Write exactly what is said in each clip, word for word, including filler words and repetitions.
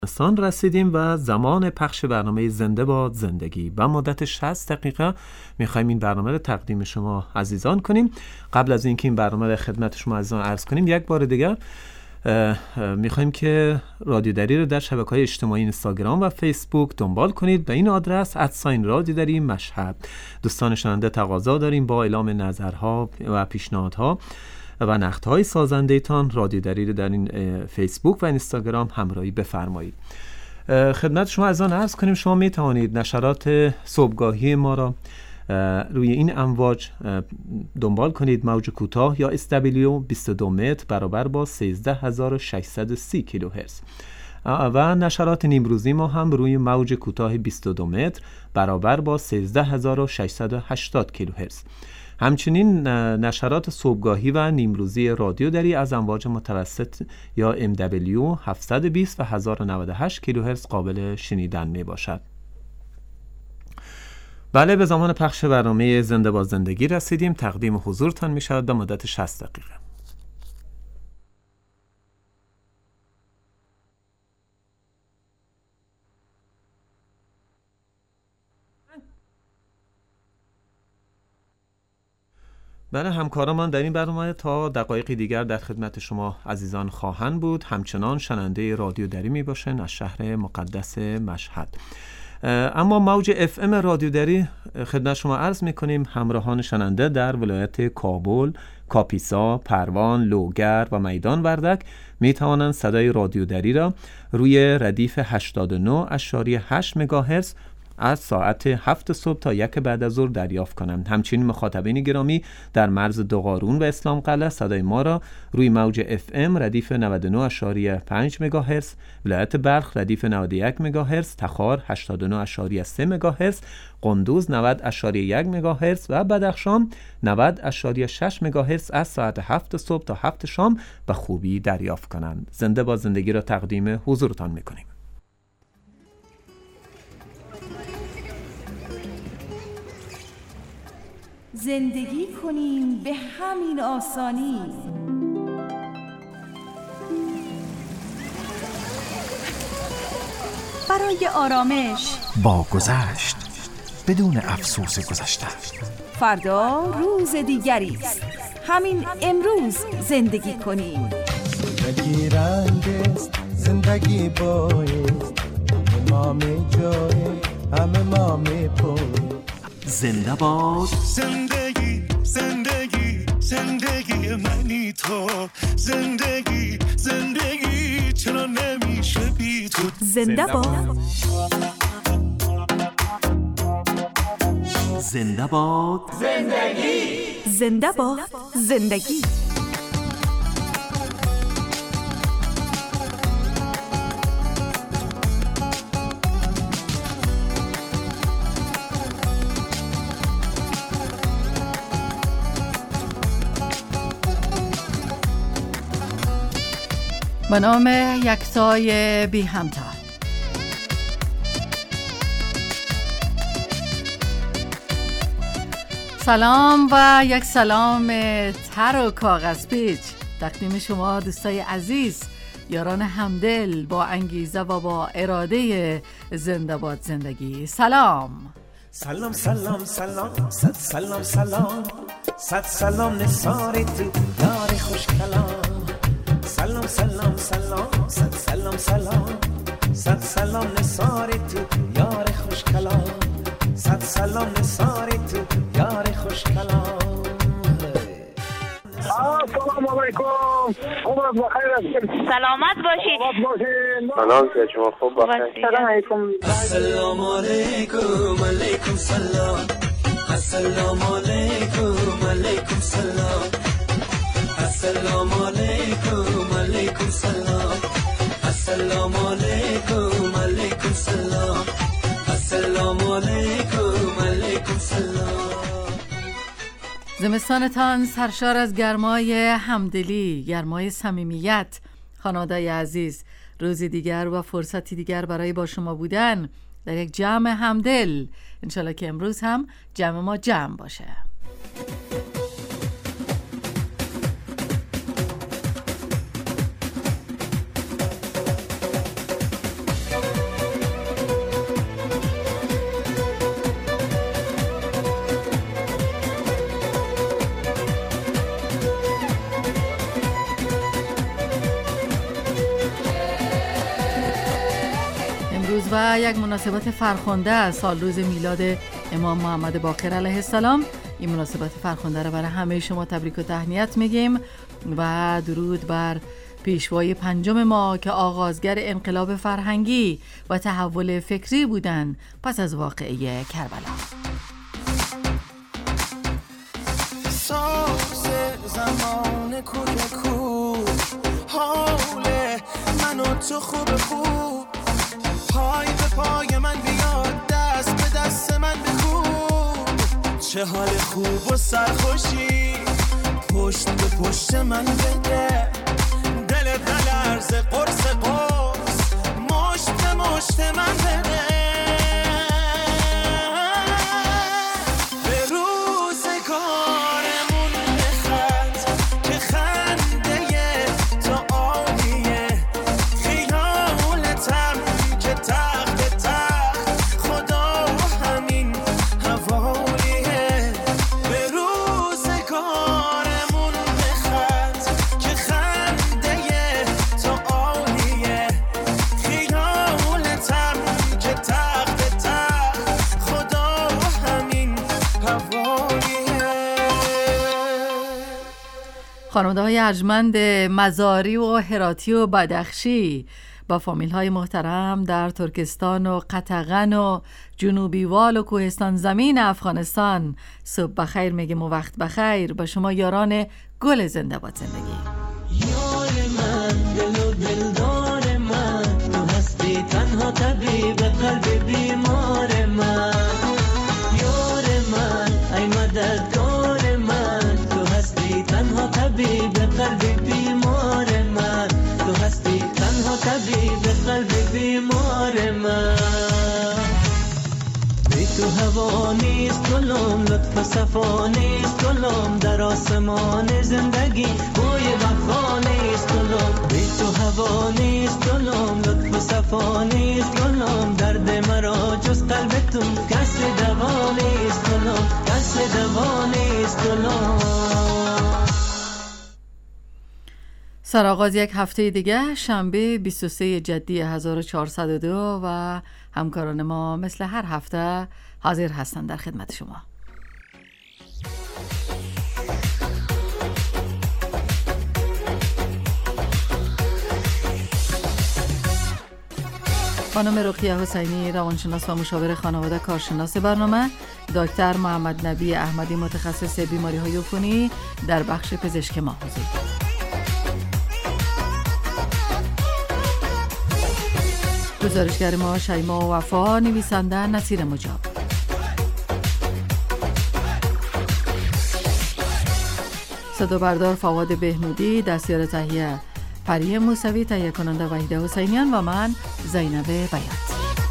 سان رسیدیم و زمان پخش برنامه زنده باد زندگی و مدت شصت دقیقه میخوایم این برنامه رو تقدیم شما عزیزان کنیم. قبل از اینکه این برنامه رو خدمت شما عزیزان عرض کنیم، یک بار دیگر میخوایم که رادیو دری رو در شبکه‌های اجتماعی اینستاگرام و فیسبوک دنبال کنید به این آدرس ادساین رادیو دری مشهد. دوستان شنونده تقاضا داریم با اعلام نظرها و پیشنهادها و نقدهای سازنده تان رادیو دری رو در این فیسبوک و اینستاگرام همراهی بفرمایید. خدمت شما عزیزان عرض کنیم شما می توانید نشرات صبحگاهی ما را روی این امواج دنبال کنید. موج کوتاه یا اس دبلیو بیست و دو متر برابر با سیزده هزار و ششصد و سی کیلوهرتز و نشرات نیمروزی ما هم روی موج کوتاه بیست و دو متر برابر با سیزده هزار و ششصد و هشتاد کیلوهرتز. همچنین نشرات صبحگاهی و نیمروزی رادیو دری از امواج متوسط یا ام دبلیو هفتصد و بیست و هزار و نود و هشت کیلوهرتز قابل شنیدن می باشد. بله، به زمان پخش برنامه زنده با زندگی رسیدیم. تقدیم حضورتان می شود به مدت شصت دقیقه. بله، همکارمان در این برنامه تا دقایقی دیگر در خدمت شما عزیزان خواهند بود. همچنان شنونده رادیو دری می باشن از شهر مقدس مشهد. اما موج اف ام رادیو دری خدمت شما عرض می کنیم همراهان شنونده در ولایت کابل، کاپیسا، پروان، لوگر و میدان وردک می توانند صدای رادیو دری را روی ردیف هشتاد و نه اشاری هشت مگاهرتز از ساعت هفت صبح تا یک بعد از ظهر دریافت کنند. همچنین مخاطبین گرامی در مرز دوقارون و اسلام قلعه صدای ما را روی موج اف ام ردیف نود و نه اشاری پنج مگاهرتز، ولایت بلخ ردیف نود و یک مگاهرتز، تخار هشتاد و نه اشاری سه مگاهرتز، قندوز نود اشاری یک مگاهرتز و بدخشان نود اشاری شش مگاهرتز از ساعت هفت صبح تا هفت شام به خوبی دریافت کنند. زنده با زندگی را تقدیم حضورتان می‌کنیم. زندگی کنیم به همین آسانی، برای آرامش با گذشت بدون افسوس گذشته. فردا روز دیگری است، همین امروز زندگی کنیم. زندگی رنگ است، زندگی بایست، ما می جای همه ما می پوی. زنده باد زندگی، زندگی، زندگی منی تو. زندگی، زندگی چرا نمیشه بی تو. زنده باد، زنده باد زندگی، زنده باد زندگی. به نام یکتای بی همتا. سلام و یک سلام تر و کاغذ پیچ تقدیم شما دوستای عزیز، یاران همدل با انگیزه و با اراده زنده باد زندگی. سلام سلام سلام سلام صد سلام سلام صد سلام نثاری تو یار خوش کلام. سلام سلام سلام صد سلام سلام صد سلام نثاری تو یار خوش کلام. صد سلام نثاری تو یار خوش کلام. السلام علیکم، عمر بخیر هستید، سلامت باشید. سلام که شما خوب باشید. سلام علیکم. السلام علیکم، علیکم سلام. السلام علیکم، علیکم سلام. السلام علیکم، علیکم سلام. السلام علیکم، علیکم سلام. السلام علیکم، علیکم سلام. زمستانتان سرشار از گرمای همدلی، گرمای صمیمیت. خانواده‌ی عزیز، روزی دیگر و فرصتی دیگر برای با شما بودن در یک جمع همدل. انشالله که امروز هم جمع ما جمع باشه. امروز و یک مناسبت فرخنده از سال روز میلاد امام محمد باقر علیه السلام. این مناسبت فرخنده را برای همه شما تبریک و تهنیت میگیم و درود بر پیشوای پنجم ما که آغازگر انقلاب فرهنگی و تحول فکری بودند پس از واقعه کربلا. ساز زمان کوک کوک حال من و تو خوب خوب پای به پای من بیاد دست به دست من بکوب چه حال خوب و سرخوشی پشت به پشت من بده دل دلرز قرص قرص مشت به مشت من بده خانواده های ارجمند مزاری و هراتی و بدخشی با فامیل های محترم در ترکستان و قطغن و جنوبی وال و کوهستان زمین افغانستان صبح بخیر میگیم و وقت بخیر با شما یاران گل زنده باد زندگی. یار من دل و دلدار من تو هستی تنها طبیب قلب بیمار من یار من ای مددگار من تو هستی تنها طبیب قلب بیمار من تو هستی تنها طبیب قلب بیمار من بی تو هوا نیست گلم لطف و صفا نیست گلم در آسمان زندگی بوی وفا نیست گلم بی تو هوا نیست گلم لطف و صفا نیست گلم درد مرا جز قلبتون کس دوا نیست گلم کس دوا نیست گلم. سرآغاز یک هفته دیگه شنبه بیست و سوم جدی هزار و چهارصد و دو و همکاران ما مثل هر هفته حاضر هستند در خدمت شما. خانم رقیه حسینی روانشناس و مشاور خانواده کارشناس برنامه، دکتر محمد نبی احمدی متخصص بیماری‌های عفونی در بخش پزشک ما حضور. گزارشگر ما شیما وفا، نویسنده نصیر مجاب. صدا بردار فواد بهنودی، دستیار تهیه پری موسوی، تهیه کننده وحیده حسینیان و من زینب بیات.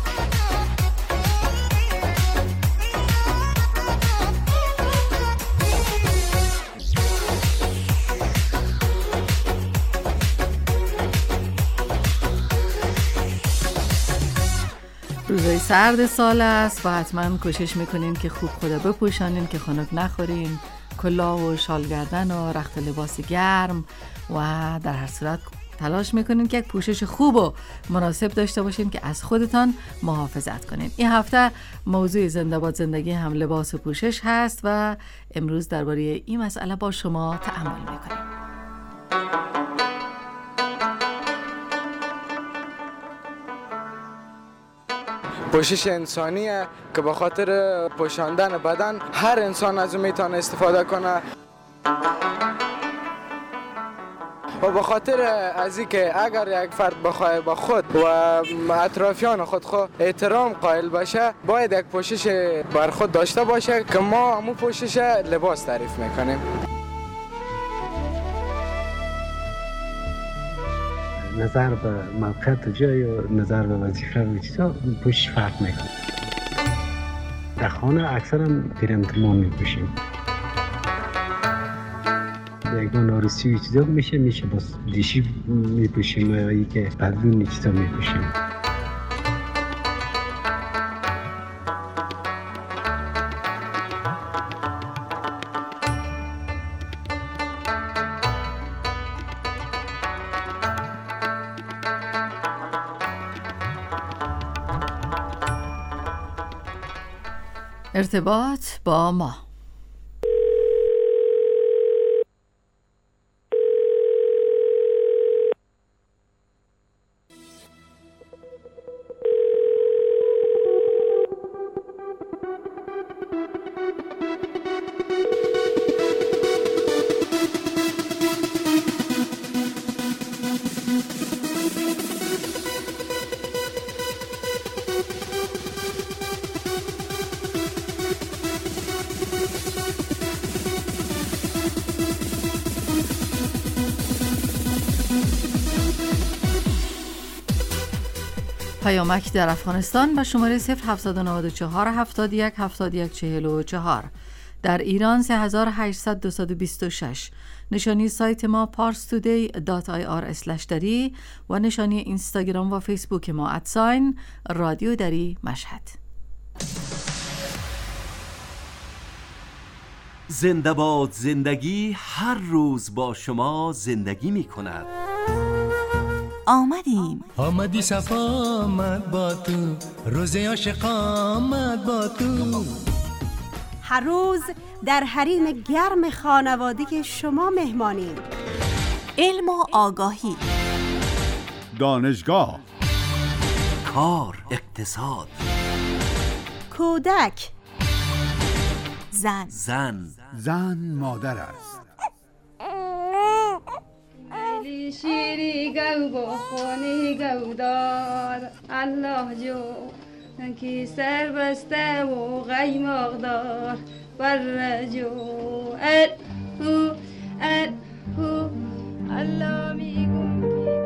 روزای سرد سال است و حتما کوشش میکنین که خوب خدا بپوشانین که خنک نخورین، کلاه و شال گردن و رخت لباس گرم و در هر صورت تلاش میکنین که یک پوشش خوب و مناسب داشته باشین که از خودتان محافظت کنین. این هفته موضوع زنده باد زندگی هم لباس و پوشش هست و امروز درباره این مسئله با شما تأمل میکنیم. پوشش انسانیه که به خاطر پوشاندن بدن هر انسان از اون میتونه استفاده کنه و به خاطر از این که اگر یک فرد بخواه با خود و اطرافیان خود خود احترام قائل باشه باید یک پوشش بر خود داشته باشه که ما همون پوشش لباس تعریف میکنیم. نظر به موقعیت جای و نظر به وظیفه و چیزا پوشش فرق میکنه. در خانه اکثرا پیرنتمان میپوشیم. یک دو نارسی و چیزا میشه میشه بس دیشی میپوشیم یا ای که بدون چیزا میپوشیم. ارتباط با ما. پیامک در افغانستان با شماره صفر هفتصد و نود و چهار هفتاد و یک هفتاد و یک چهل و چهار، در ایران سه هزار و هشتصد دویست و بیست و شش، نشانی سایت ما پارس تودی دات آی آر اسلش دری و نشانی اینستاگرام و فیسبوک ما ادساین رادیو دری مشهد. زنده باد زندگی، هر روز با شما زندگی می کند. آمدیم آمدی صفا آمد با تو، روز عاشق آمد با تو. هر روز در حریم گرم خانوادگی شما مهمانیم. علم و آگاهی، دانشگاه، کار، اقتصاد، کودک، زن زن زن مادر است. علی شیری گو با خونی گو دار، الله جو کی سر بسته و غیماغ دار بر جو ال هو ال هو الله میگم.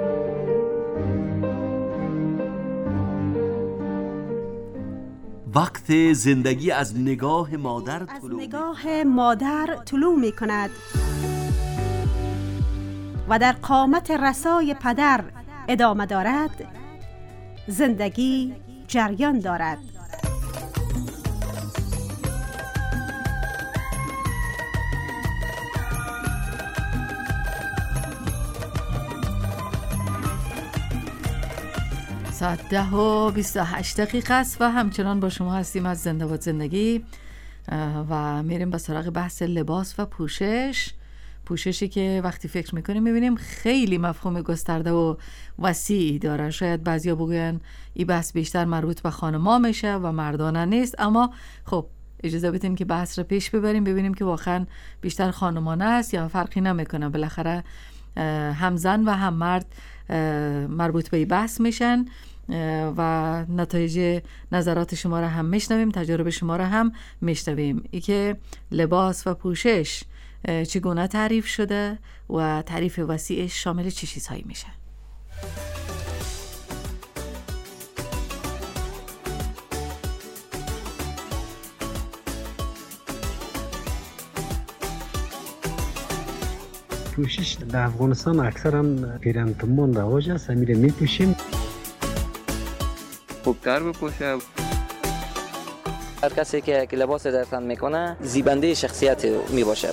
وقت زندگی از نگاه مادر از طلوع نگاه مادر طلوع می کند و در قامت رسای پدر ادامه دارد. زندگی جریان دارد. ساعت ده و بیست و هشت دقیقه است و همچنان با شما هستیم از زنده باد زندگی و میریم به سراغ بحث لباس و پوشش. پوششی که وقتی فکر میکنیم میبینیم خیلی مفهوم گسترده و وسیعی داره. شاید بعضیا بگوین این بحث بیشتر مربوط به خانم‌ها میشه و مردانه نیست، اما خب اجازه بدین که بحث رو پیش ببریم ببینیم که واقعا بیشتر خانمانه است یا فرقی نمیکنه. بالاخره هم زن و هم مرد مربوط به این بحث میشن و نتایج نظرات شما را هم میشنویم، تجارب شما را هم میشنویم. ای که لباس و پوشش چگونه تعریف شده و تعریف وسیعش شامل چه چیزهایی میشه؟ پوشش در افغانستان اکثر هم پیرنتمان رواج است، میره میپوشیم. خوبتر بپوشه. هر کسی که لباس در تن میکنه زیبنده شخصیت میباشه.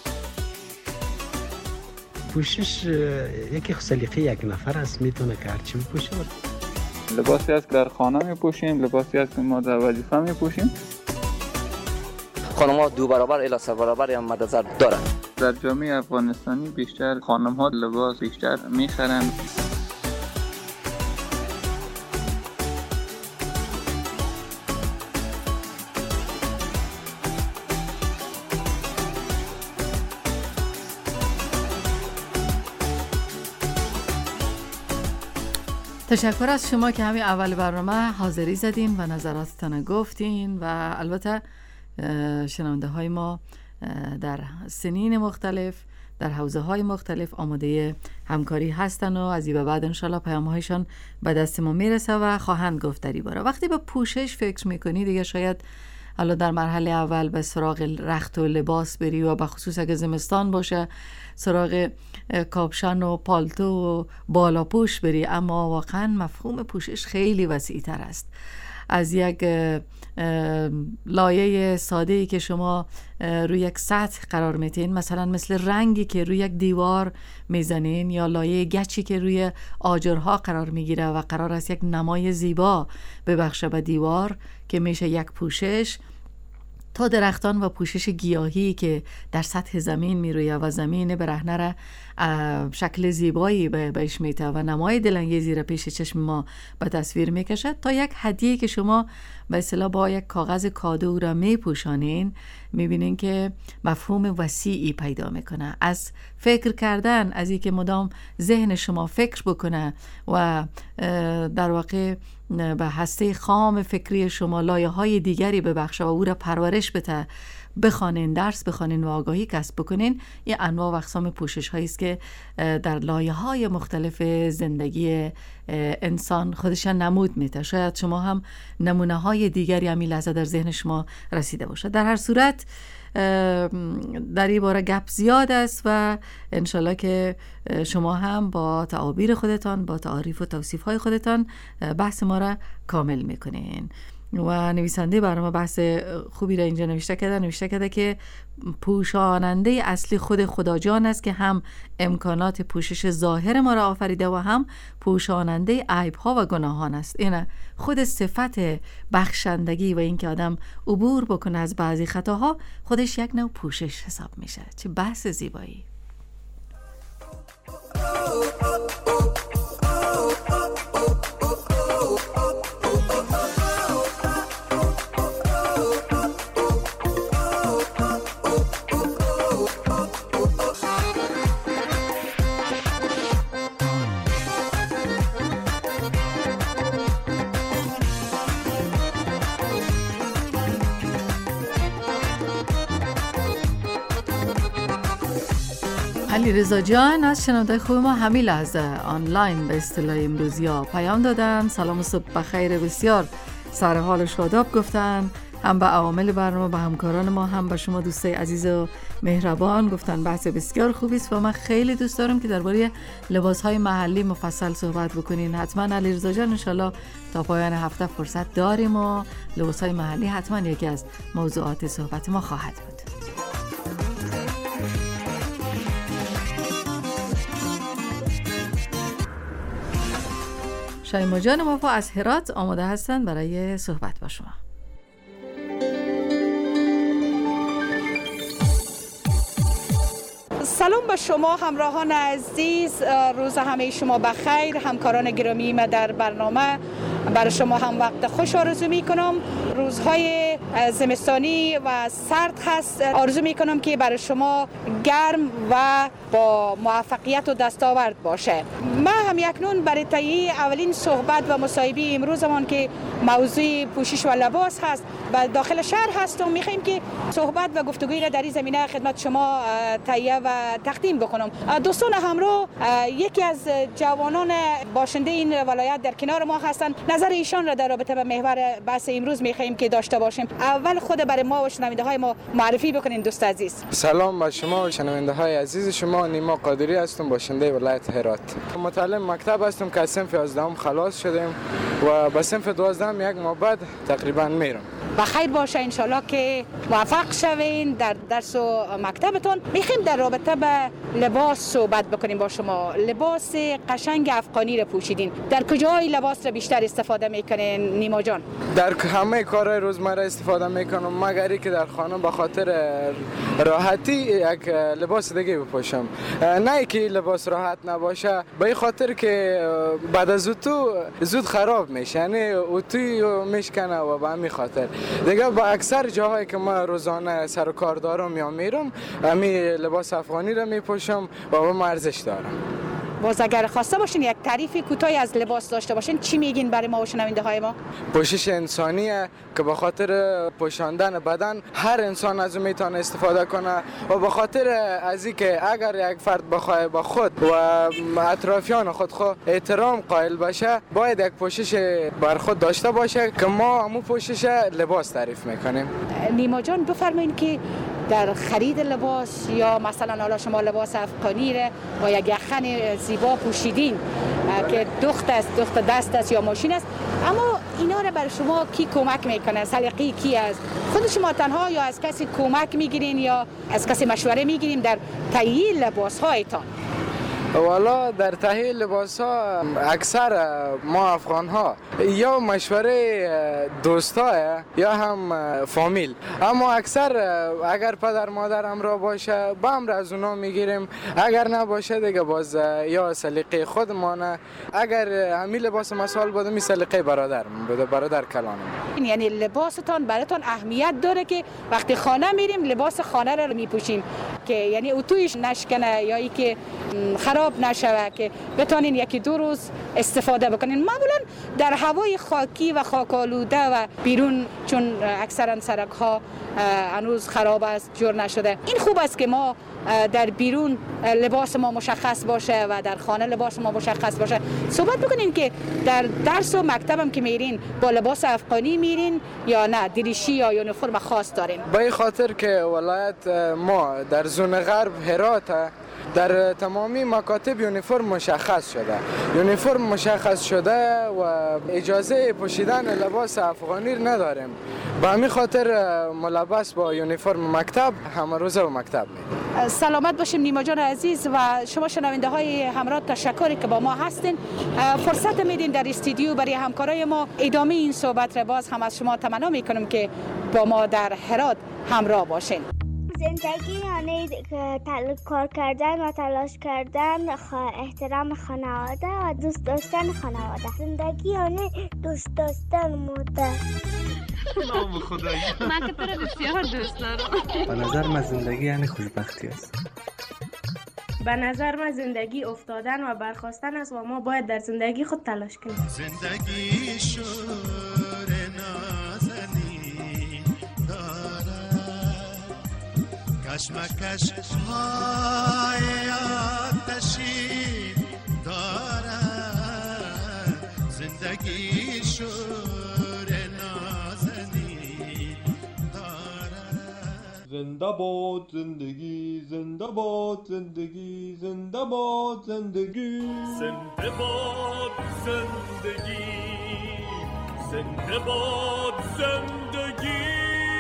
پوشش یکی سلیقه یک نفر است، میتونه که هرچی بپوشه. لباسی است که در خانه میپوشیم، لباسی است که ما در وظیفه میپوشیم. خانم‌ها دو برابر الی سه برابر هم مد نظر دارن. در جامعه افغانستانی بیشتر خانم‌ها لباس بیشتر میخرن. تشکر از شما که همین اول برنامه حاضری زدین و نظراتتان گفتین و البته شنونده های ما در سنین مختلف در حوزه های مختلف آماده همکاری هستن و از این به بعد انشالله پیام هایشان به دست ما میرسه و خواهند گفت در این باره. وقتی به پوشش فکر میکنی دیگه شاید حالا در مرحله اول به سراغ رخت و لباس بری و به خصوص اگه زمستان باشه سراغ کاپشن و پالتو و بالاپوش بری، اما واقعا مفهوم پوشش خیلی وسیع تر است. از یک لایه ساده‌ای که شما روی یک سطح قرار میتین، مثلا مثل رنگی که روی یک دیوار میزنین، یا لایه گچی که روی آجرها قرار میگیره و قرار است یک نمای زیبا ببخشه به دیوار که میشه یک پوشش، تا درختان و پوشش گیاهی که در سطح زمین میروید و زمین برهنه را شکل زیبایی بهش میده و نمای دلانگیزی را پیش چشم ما به تصویر میکشد، تا یک هدیه که شما به اصطلاح با یک کاغذ کادو را میپوشانین، میبینین که مفهوم وسیعی پیدا میکنه. از فکر کردن، از اینکه مدام ذهن شما فکر بکنه و در واقع به هسته خام فکری شما لایه های دیگری ببخشه و او را پرورش بده، بخوانین، درس بخوانین و آگاهی کسب بکنین، این انواع و اقسام پوشش هایی است که در لایه های مختلف زندگی انسان خودشان نمود میده. شاید شما هم نمونه های دیگری همین لحظه در ذهن شما رسیده باشد. در هر صورت در این باره گپ زیاد است و انشالله که شما هم با تعابیر خودتان، با تعاریف و توصیف های خودتان بحث ما را کامل میکنین. و نویسنده برنامه بحث خوبی را اینجا نوشته کرده نوشته کرده که پوشاننده اصلی خود خداجان است که هم امکانات پوشش ظاهر ما را آفریده و هم پوشاننده عیب‌ها و گناهان است. این خود صفت بخشندگی و اینکه آدم عبور بکنه از بعضی خطاها خودش یک نوع پوشش حساب میشه. چه بحث زیبایی. علیرضا جان از شنونده خوب ما همین لحظه آنلاین به اصطلاح امروزی ها پیام دادن. سلام و صبح بخیر، بسیار سر حال شاداب گفتن، هم به عوامل برنامه، به همکاران ما، هم به شما دوستای عزیز و مهربان گفتن بحث بسیار خوبی است و من خیلی دوست دارم که درباره لباس‌های محلی مفصل صحبت بکنین. حتما علیرضا جان ان شاءالله تا پایان هفته فرصت داریم و لباس‌های محلی حتما یکی از موضوعات صحبت ما خواهد بود. شایما جان وفا از هرات آماده هستند برای صحبت با شما. سلام به شما همراهان عزیز، روز همه شما بخیر. همکاران گرامی ما در برنامه برای شما هم وقت خوش آرزو می کنم. روزهای زمستانی و سرد هست، آرزو می کنم که برای شما گرم و با موفقیت و دستاورد باشه. ما هم یکنون برای تهیه اولین صحبت و مصاحبه امروزمان که موضوع پوشش و لباس هست و داخل شهر هستم، میخوایم که صحبت و گفتگوی را در این زمینه خدمت شما تهیه و تقدیم بکنم. دوستان همراه، یکی از جوانان باشنده این ولایت در کنار ما هستند. نظر ایشان را در رابطه با محور بحث امروز میخوایم که داشته باشیم. اول خود برای ما و شنونده های ما معرفی بکنین دوست عزیز. سلام به شما و شنونده های عزیز. شما نیما قادری هستم، باشنده ولایت هرات. متعلم مکتب هستم که از صنف یازدهم خلاص شدیم و به صنف دوازدهم یک ماه بعد تقریبا میرم. بخیر باشه ان شاءالله که موفق شوین در درس و مکتبتون. میخوایم در رابطه به لباس صحبت بکنیم با شما. لباس قشنگ افغانی رو پوشیدین، در کجای لباس رو بیشتر استفاده میکنین نیما جان؟ در همه کارهای روزمره استفاده میکنم، مگر اینکه در خانه به خاطر راحتی یک لباس دیگه بپوشم. نه که لباس راحت نباشه، به این خاطر که بعد از اتو زود خراب میشه، یعنی اتوی میشکنه و به همین خاطر دیگه با اکثر جاهایی که ما روزانه سر و کار دارم یا میرم همین لباس افغانی رو میپوشم و با ارزش دارم. باز اگر خواسته باشین یک تعریف کوتاهی از لباس داشته باشین، چی میگین برای ما و شنونده های ما؟ پوشش انسانیه که به خاطر پوشاندن بدن هر انسان از اون میتونه استفاده کنه و به خاطر از اینکه اگر یک فرد بخواد با خود و اطرافیان خود خود احترام قائل باشه، باید یک پوشش بر خود داشته باشه که ما همون پوشش لباس تعریف میکنیم. نیما جان بفرمایید که در خرید لباس یا مثلا حالا شما لباس افغانی را با یک یخن زیبا پوشیدین که دخت است، دخت دست است یا ماشین است، اما اینا را برای شما کی کمک میکنه؟ سلیقه کی است؟ خود شما تنها یا از کسی کمک میگیرین یا از کسی مشوره میگیرین در تهیه لباس هایتان؟ والا در تهیه لباس ها اکثر ما افغان ها یا مشوره دوستای یا هم فامیل، اما اکثر اگر پدر مادر همراه باشه با امر از اونا میگیریم، اگر نباشه دیگه باز یا سلیقه خودمانه. اگر همین لباس مسال بوده می سلیقه برادر بوده، برادر کلانم. یعنی لباستان براتون اهمیت داره که وقتی خانه میریم لباس خانه رو میپوشیم که یعنی اتویش نشکنه یا ای که خراب نشوه، که بتونین یکی دو روز استفاده بکنین. معمولا در هوای خاکی و خاکالوده و بیرون، چون اکثرا سرک ها هنوز خراب است، جور نشده، این خوب است که ما در بیرون لباس ما مشخص باشه و در خانه لباس ما مشخص باشه. صحبت بکنین که در درس و مکتبم که میرین با لباس افغانی میرین یا نه دریشی یا یونیفرم خاص دارین؟ به این خاطر که ولایت ما در زون غرب هرات در تمامی مکاتب یونیفرم مشخص شده، یونیفرم مشخص شده و اجازه پوشیدن لباس افغانی نداریم. به همین خاطر ملبس با یونیفرم مکتب همه روزه و مکتب می. سلامت باشیم نیما جان عزیز و شما شنونده های همراه، تشکری که با ما هستین. فرصت میدین در استودیو برای همکارای ما ادامه این صحبت را باز هم از شما تمنا میکنم که با ما در هرات همراه باشین. زندگی یعنی کار کردن و تلاش کردن، احترام خانواده و دوست داشتن خانواده. زندگی یعنی دوست داشتن مادر. نام خدایی من که تو رو بسیار دوست دارم. به نظر من زندگی یعنی خوشبختی است. به نظر من زندگی افتادن و برخاستن است و ما باید در زندگی خود تلاش کنیم. زندگی شور نازنی دارد، کشمکش های آتشی دارد. زندگی شور زنده باد زندگی، زنده باد زندگی، زنده باد زندگی، زنده باد زندگی، زنده باد زندگی.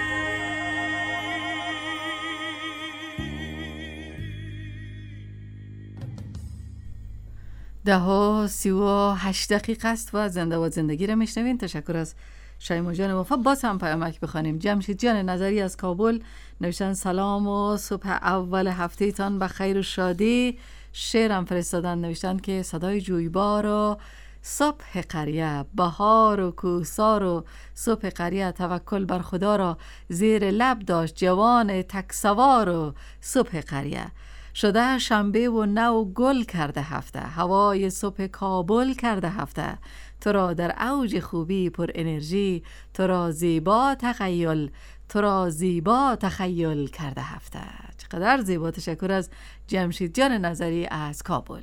ده و سی و هشت دقیقه است و زنده باد زندگی رو میشنوین. تشکر از شایما جان وفا. باز هم پیامک بخوانیم. جمشید جان نظری از کابل نوشتن سلام و صبح اول هفته تان به خیر و شادی. شعرم فرستادن، نوشتن که صدای جویبار و صبح قریه، بهار و کوهسار و صبح قریه، توکل بر خدا را زیر لب داشت جوان تکسوار و صبح قریه. شده شنبه و نو گل کرده هفته، هوای صبح کابل کرده هفته. تو را در اوج خوبی پر انرژی، تو را زیبا تخیل، تو را زیبا تخیل کرده هفته. چقدر زیبا. تشکر از جمشید جان نظری از کابل.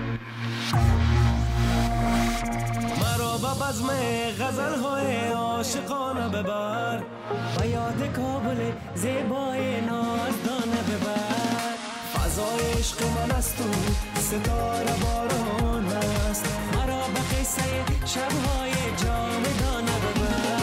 مرا به بزم غزل های عاشقانه ببر، به یاد کابل زیبای نازدانه ببر. فضای عشق من است و ستاره باران است، مرا به قصه شبهای جاودانه ببر.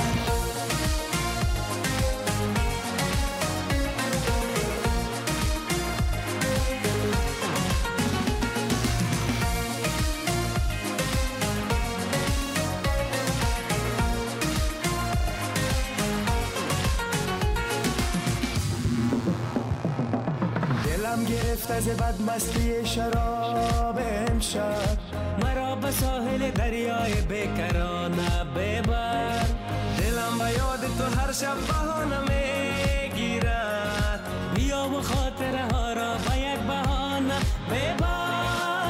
دلم گرفت از بدمستی شراب امشب، مرا به ساحل دریای بیکرانه ببر. دلم به یاد تو هر شب بهانه میگیرد، بیا و خاطره ها را به یک بهانه ببر.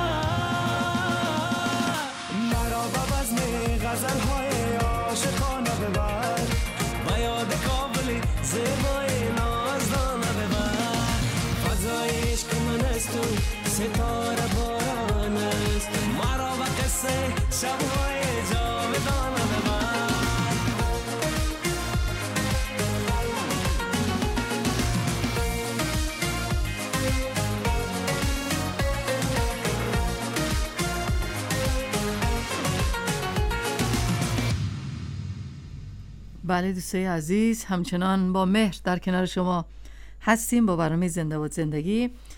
مرا به بزم غزل های عاشقانه ببر، به یاد کابل زیبای نازدانه ببر. فضای عشق من است و ستاره باران است، مرا به قصه شبهای جاودانه ببر. بله دوستای عزیز، همچنان با مهر در کنار شما هستیم با برنامه زنده باد زندگی.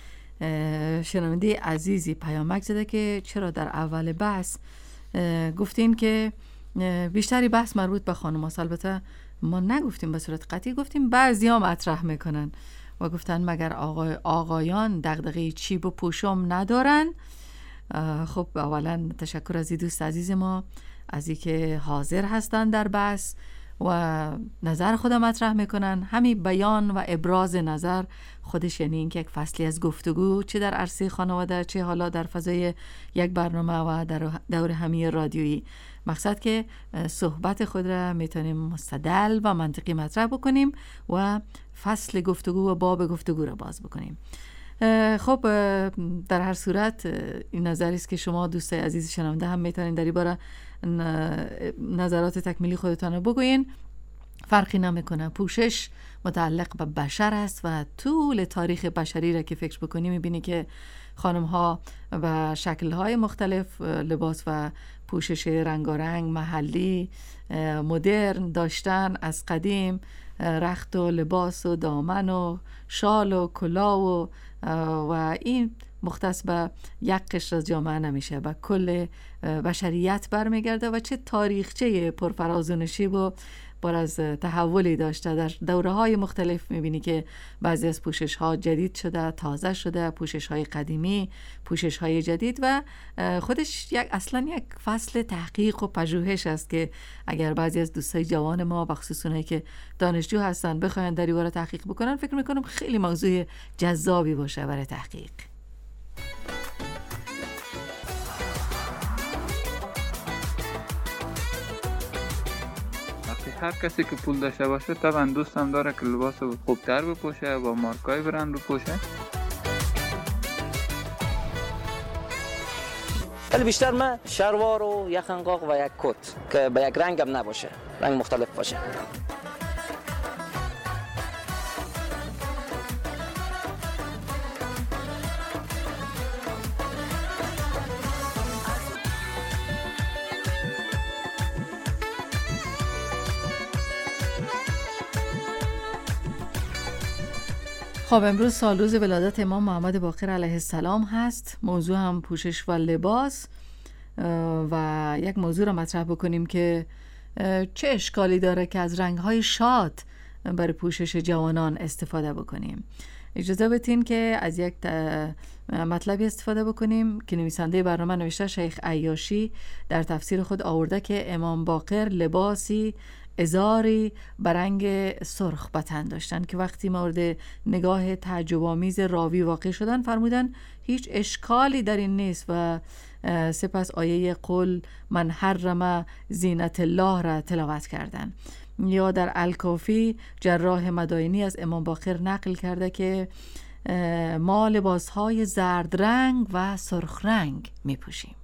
شنونده عزیزی پیامک زده که چرا در اول بحث گفتین که بیشتری بحث مربوط به خانم هاست. البته ما نگفتیم به صورت قطعی، گفتیم بعضی ها مطرح میکنن و گفتن مگر آقای آقایان دغدغه چیب و پوشم ندارن. خب اولا تشکر از دوست عزیز ما از اینکه حاضر هستن در بحث و نظر خود مطرح میکنن. همین بیان و ابراز نظر خودش یعنی اینکه یک فصلی از گفتگو، چه در عرصه خانواده چه حالا در فضای یک برنامه و در دور همی رادیویی، مقصد که صحبت خود را میتونیم مستدل و منطقی مطرح بکنیم و فصل گفتگو و باب گفتگو را باز بکنیم. خب در هر صورت این نظری است که شما دوستای عزیز شنونده هم میتونین در این باره نظرات تکمیلی خودتان رو بگوین. فرقی نمیکنه، پوشش متعلق به بشر است و طول تاریخ بشری را که فکر بکنی میبینی که خانم ها و شکل های مختلف لباس و پوشش رنگارنگ، محلی، مدرن داشتن. از قدیم رخت و لباس و دامن و شال و کلاه و و این مختص به یک قشر از جامعه نمیشه، به کل بشریت برمیگرده و چه تاریخچه پرفراز و نشیب و پر از تحولی داشته. در دوره های مختلف میبینی که بعضی از پوشش ها جدید شده، تازه شده، پوشش های قدیمی، پوشش های جدید و خودش یک اصلا یک فصل تحقیق و پژوهش است که اگر بعضی از دوستای جوان ما بخصوص اونایی که دانشجو هستن بخواین در این باره تحقیق بکنن، فکر میکنم خیلی موضوع جذابی باشه برای تحقیق. هر کسی که پول داشته باشه طبعا دوستم داره که لباس خوبتر بپوشه، با مارکای برند بپوشه. ولی بیشتر من شلوار و یک عنقاق و یک کت که به یک رنگ هم نباشه، رنگ مختلف باشه. خب امروز سال روز ولادت امام محمد باقر علیه السلام هست. موضوع هم پوشش و لباس و یک موضوع را مطرح بکنیم که چه اشکالی داره که از رنگ‌های شاد برای پوشش جوانان استفاده بکنیم. اجازه بدین که از یک مطلبی استفاده بکنیم که نویسنده برنامه نوشته شیخ عیاشی در تفسیر خود آورده که امام باقر لباسی ازاری برنگ سرخ به تن داشتن که وقتی مورد نگاه تعجب‌آمیز راوی واقع شدن فرمودن هیچ اشکالی در این نیست و سپس آیه قل من حرم زینت الله را تلاوت کردن. یا در الکافی جراح مدائنی از امام باقر نقل کرده که ما لباسهای زرد رنگ و سرخ رنگ می پوشیم.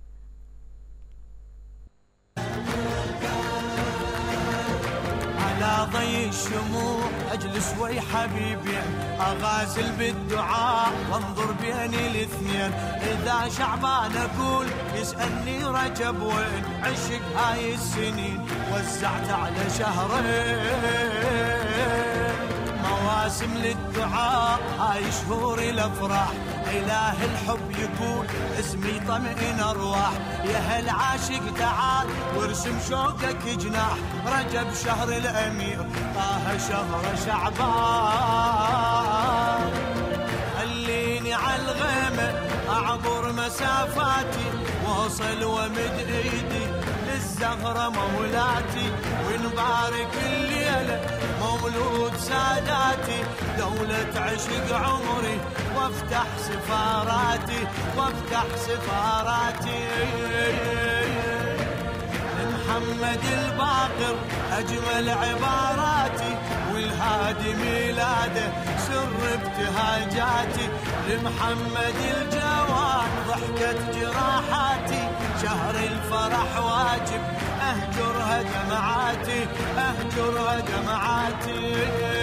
على ضي الشموع اجلس وي حبيبي اغازل بالدعاء وانظر بين الاثنين اذا شعبان اقول يسالني رجب وين عشق هاي السنين وزعت على شهرين مواسم للدعاء هاي شهور الافراح إله الحب يقول اسمي طمئن أرواح يا هل عاشق تعال وارسم شوقك جناح رجب شهر الأمير طه شهر شعبان خليني على الغيمة أعبر مسافاتي وأوصل ومد إيدي للزهرة مولاتي ونبارك الليلة مولود ساداتي دولة عشق عمري وافتح سفاراتي وافتح سفاراتي محمد الباقر أجمل عباراتي والهادي ميلاده سر ابتهاجاتي لمحمد الجواد ضحكت جراحاتي شهر الفرح واجب أهجرها دمعاتي أهجرها دمعاتي.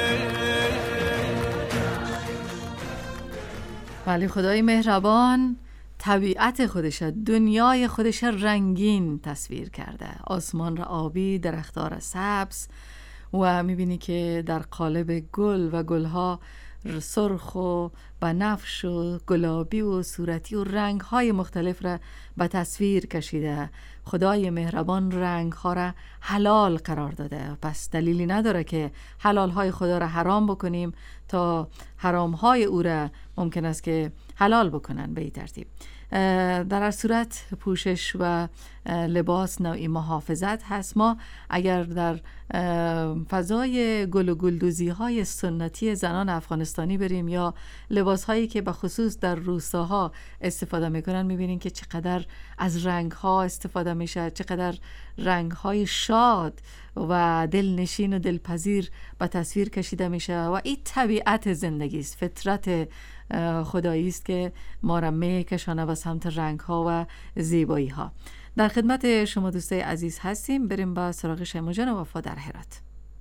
ولی خدای مهربان طبیعت خودش، دنیای خودش رنگین تصویر کرده. آسمان را آبی، درخت‌ها را سبز و میبینی که در قالب گل و گلها سرخ و بنفش و گلابی و صورتی و رنگ‌های مختلف را به تصویر کشیده. خدای مهربان رنگ‌ها را حلال قرار داده، پس دلیلی نداره که حلال‌های خدا را حرام بکنیم تا حرام‌های او را ممکن است که حلال بکنن به این ترتیب. در هر صورت پوشش و لباس نوعی محافظت هست. ما اگر در فضای گل و گلدوزی های سنتی زنان افغانستانی بریم یا لباس هایی که به خصوص در روستاها استفاده میکنن، میبینین که چقدر از رنگ ها استفاده میشه، چقدر رنگ های شاد و دلنشین و دلپذیر به تصویر کشیده میشه و این طبیعت زندگی است، فطرت خدایی است که ما را میکشانه به سمت رنگ ها و زیبایی ها. در خدمت شما دوستای عزیز هستیم. بریم با سراغ شیما جان وفا در هرات.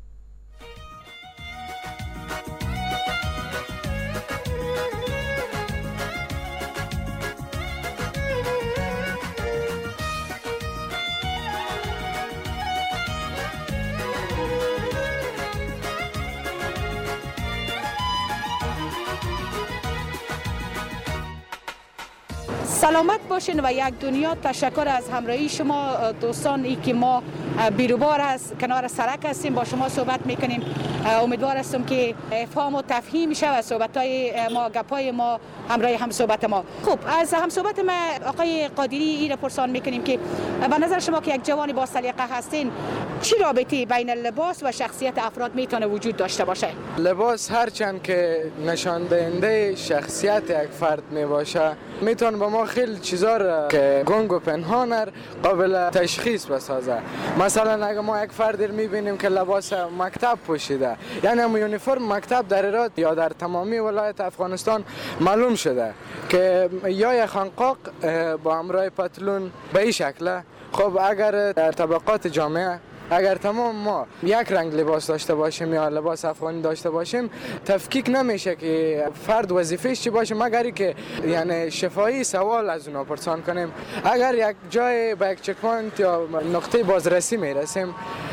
سلامت باشین و یک دنیا تشکر از همراهی شما دوستانی که ما بیروبار از کنار سرک هستیم با شما صحبت میکنیم. امیدوار هستم که افهام و تفهیم شود صحبت‌های ما، گپ‌های ما همراه هم صحبت ما. خب از هم صحبت ما آقای قادری این را پرسان میکنیم که به نظر شما که یک جوان با سلیقه هستین، چی رابطه بین لباس و شخصیت افراد میتونه وجود داشته باشه؟ لباس هرچند که نشان دهنده شخصیت یک فرد میباشه، میتونه به ما خیلی چیزا را که گنگ و پنهان قابل تشخیص بسازه. مثلا اگه ما یک فرد رو میبینیم که لباس مکتب پوشیده، یعنی هم یونیفرم مکتب در هرات یا در تمامی ولایت افغانستان معلوم شده که یا یک خانقاق با همراه پتلون به این شکله. خب اگر در طبقات جامعه اگر تمام ما یک رنگ لباس داشته باشیم یا لباس افغانی داشته باشیم، تفکیک نمیشه که فرد وظیفهش چی باشه، مگر که یعنی شفاهی سوال از اونها پرسان کنیم. اگر یک جای به یک چک پوینت یا نقطه بازرسی میرسیم،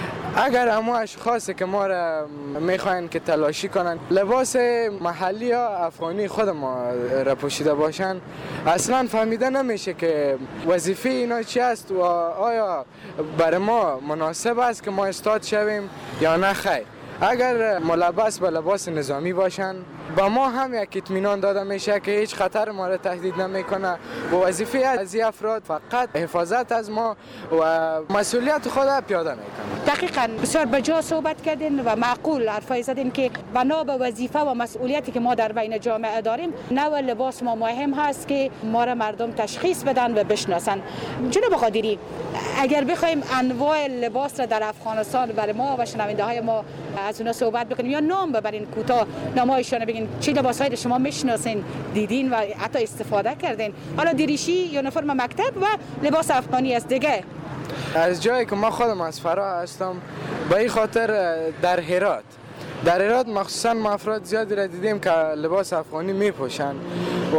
اگر اما اشخاصی که ما را میخواین که تلاشی کنن لباس محلی یا افغانی خود ما را پوشیده باشن، اصلا فهمیده نمیشه که وظیفه اینا چی است و آیا برای ما مناسب است که ما استاد شویم یا نه خیر. اگر ملبس به لباس نظامی باشن، با ما هم یک اطمینان داده میشه که هیچ خطر ما را تهدید نمیکنه و وظیفه از این افراد فقط حفاظت از ما و مسئولیت خود پیاده میکنه. دقیقاً بسیار بجا صحبت کردین و معقول حرفای زدین که بنا به وظیفه و مسئولیتی که ما در بین جامعه داریم، نوع لباس ما مهم هست که ما را مردم تشخیص بدن و بشناسن. جناب قادری، اگر بخوایم انواع لباس را در افغانستان برای ما و شنونده های ما از اونها صحبت بکنیم یا نام ببرین کوتاه، نامایشان بگین چه لباسایی شما میشناسین، دیدین و حتی استفاده کردین، حالا دریشی، یونیفرم مکتب و لباس افغانی است دیگه. از جایی که ما خودم از فرا هستم، به این خاطر در هرات در هرات مخصوصا ما افراد زیادی را دیدیم که لباس افغانی میپوشن و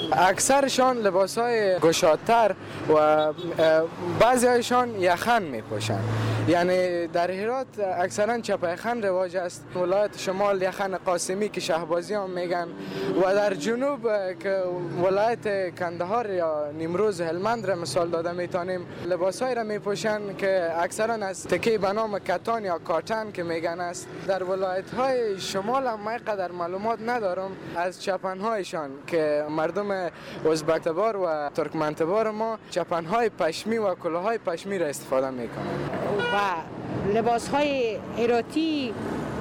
اکثرشان لباس های گشادتر و بعضی هایشان یخن میپوشن. یعنی در هرات اکثرا چپه یخن رواج است. ولایت شمال یخن قاسمی که شهبازی هم میگن و در جنوب که ولایت کندهار یا نیمروز هلمند را مثال داده میتونیم، لباس های را میپوشن که اکثرا از تکی به نام کتان یا کاتن که میگن است. در ولایت های شمال هم من قدر معلومات ندارم از چپن هایشان که مردم ازبک تبار و ترکمن تبار ما چپن های پشمی و کلاه های پشمی را استفاده میکنن. و لباس های هراتی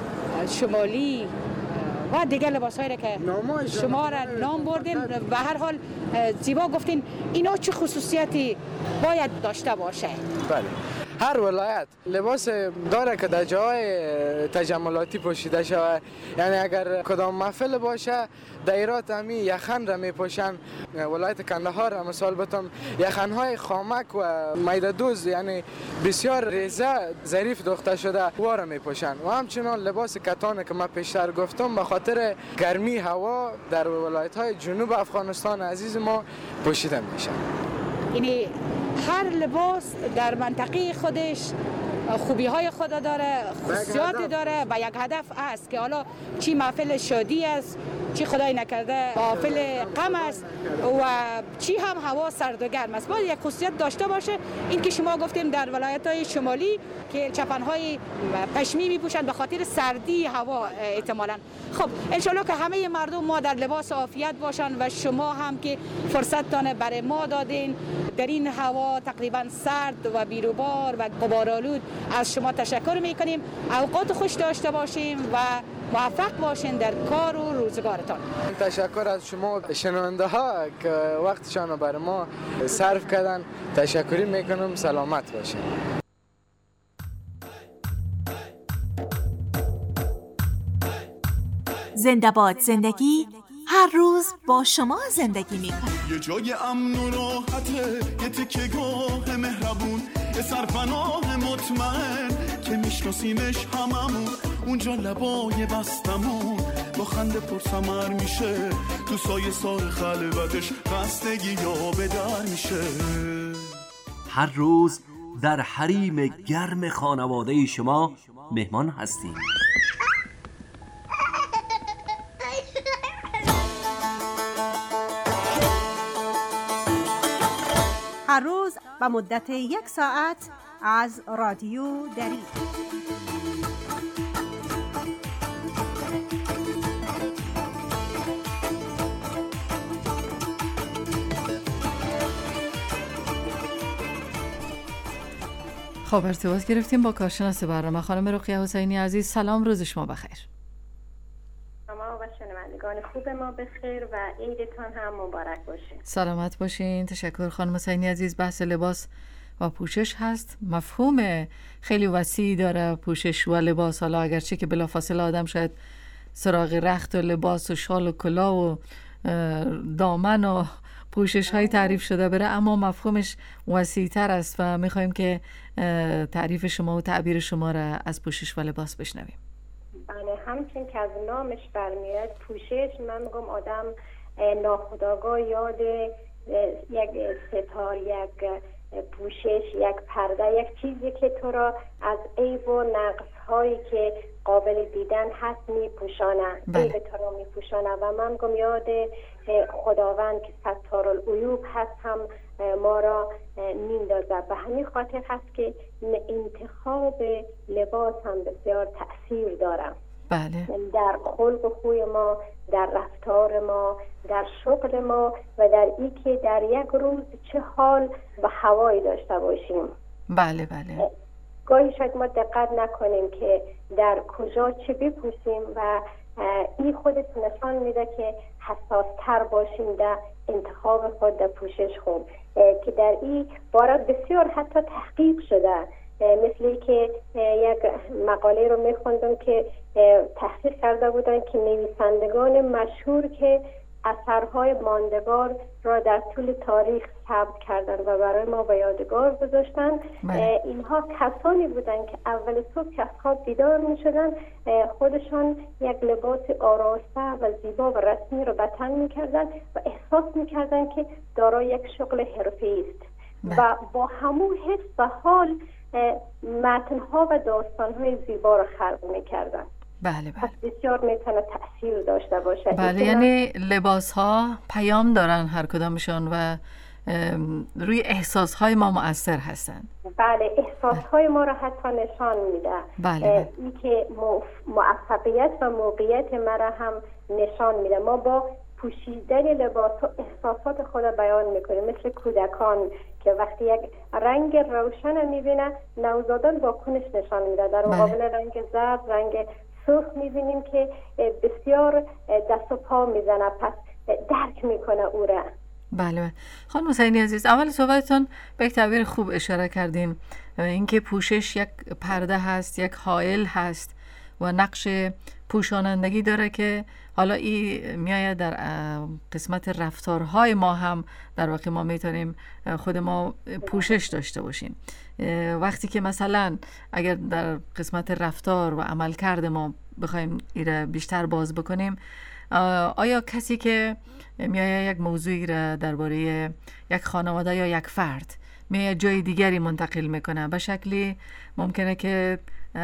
شمالی و دیگر لباس هایی که شما را نام بردین، به هر حال زیبا گفتین، اینا چه خصوصیتی باید داشته باشه؟ بله، هر ولایت لباس داره که در جای تجملاتی پوشیده شود. یعنی اگر کدام محفل باشه در هرات همی یخن را می پوشن. ولایت کندهار را مثال بتم، یخن های خامک و میده دوز یعنی بسیار ریزه ظریف دوخته شده و را می پوشن و همچنان لباس کتان که من پیشتر گفتم به خاطر گرمی هوا در ولایت های جنوب افغانستان عزیز ما پوشیده میشن. یعنی هر لباس در منطقه خودش خوبی های خود داره، خصوصیات داره و یک هدف است که حالا چی محفل شادی است، چی خدای نکرده محفل غم است و چی هم هوا سرد و گرم است. باید یک خصوصیت داشته باشه. این که شما گفتیم در ولایت‌های شمالی که چپن‌های پشمی می‌پوشند به خاطر سردی هوا احتمالاً. خب انشالله که همه مردم ما در لباس عافیت باشن و شما هم که فرصت تانه برای ما دادین در این هوا تقریبا سرد و بیروبار و غبارآلود. از شما تشکر میکنیم. اوقات خوش داشته باشیم و موفق باشین در کار و روزگارتان. تشکر از شما شنونده ها که وقتشان رو برای ما صرف کردن. تشکری میکنم. سلامت باشین. زنده باد زندگی، هر روز با شما زندگی میکنه. یه جای امن و راحته، یه تکه گاه مهربون، یه سرپناه مطمئن که میشناسیمش هممون. اونجا لبای بستمون با خنده پرثمر میشه، تو سایه سار خلوتش خستگی یا به در میشه. هر روز در حریم گرم خانواده شما مهمان هستیم. هر روز و مدت یک ساعت از رادیو دری. خب ارتباط گرفتیم با کارشناس برنامه خانم رقیه حسینی عزیز. سلام، روز شما بخیر. شما و شنوندگان خوب ما بخیر و عیدتان هم مبارک باشه. سلامت باشین. تشکر خانم حسینی عزیز. بحث لباس و پوشش هست. مفهوم خیلی وسیعی داره پوشش و لباس. حالا اگرچه که بلافاصله آدم شاید سراغ رخت و لباس و شال و کلاه و دامن و پوشش های تعریف شده بره، اما مفهومش وسیع تر است و میخوایم که تعریف شما و تعبیر شما را از پوشش و لباس بشنویم. بله، همچنین که از نامش برمیاد پوشش، من میگم آدم ناخودآگاه یاد یک ستار، یک پوشش، یک پرده، یک چیزی که تو را از عیب و نقص هایی که قابل دیدن هست میپوشانه، عیب تو را میپوشانه و من میگم یاد خداوند که ستار العیوب هست هم ما را میندازه. به همین خاطر هست که انتخاب لباس هم بسیار تأثیر داره. بله. در خلق و خوی ما، در رفتار ما، در شغل ما و در این که در یک روز چه حال و هوایی داشته باشیم. بله بله. گاهی شاید ما دقت نکنیم که در کجا چه بپوشیم و این خودت نشان میده که حساس تر باشیم در انتخاب خود در پوشش خود، که در این باره بسیار حتی تحقیق شده. مثلی که یک مقاله رو میخوندم که تحقیق کرده بودن که نویسندگان مشهور که اثرهای ماندگار را در طول تاریخ ثبت کردن و برای ما به یادگار گذاشتن، اینها کسانی بودن که اول صبح که از خواب بیدار می شدن خودشان یک لباس آراسته و زیبا و رسمی را به تن می کردن و احساس می کردن که دارای یک شغل حرفه‌ای است و با همون حس و حال متنها و داستانهای زیبا را خلق می کردن. بله بله. بسیار میتونه تأثیر داشته باشه. بله، یعنی لباس ها پیام دارن هر کدامشون و روی احساس های ما مؤثر هستن. بله، احساس های ما را حتی نشان میده. بله. این که موفقیت و موقعیت ما را هم نشان میده. ما با پوشیدن لباس ها احساسات خود را بیان میکنیم، مثل کودکان که وقتی یک رنگ روشن میبینه نوزادان با کنش نشان میده، در مقابل رنگ زرد، رنگ سرخ میبینیم که بسیار دست و پا میزنه، پس درک میکنه او را. بله. خانم حسینی عزیز، اول صحبتتون به یک تعبیر خوب اشاره کردین، اینکه پوشش یک پرده هست، یک حائل هست و نقش پوشانندگی داره که حالا این میآید در قسمت رفتارهای ما هم در واقع ما میتونیم خود ما پوشش داشته باشیم. وقتی که مثلا اگر در قسمت رفتار و عملکرد ما بخوایم ایره بیشتر باز بکنیم، آیا کسی که میآید یک موضوعی را درباره یک خانواده یا یک فرد می جای دیگری منتقل میکنه، به شکلی ممکنه که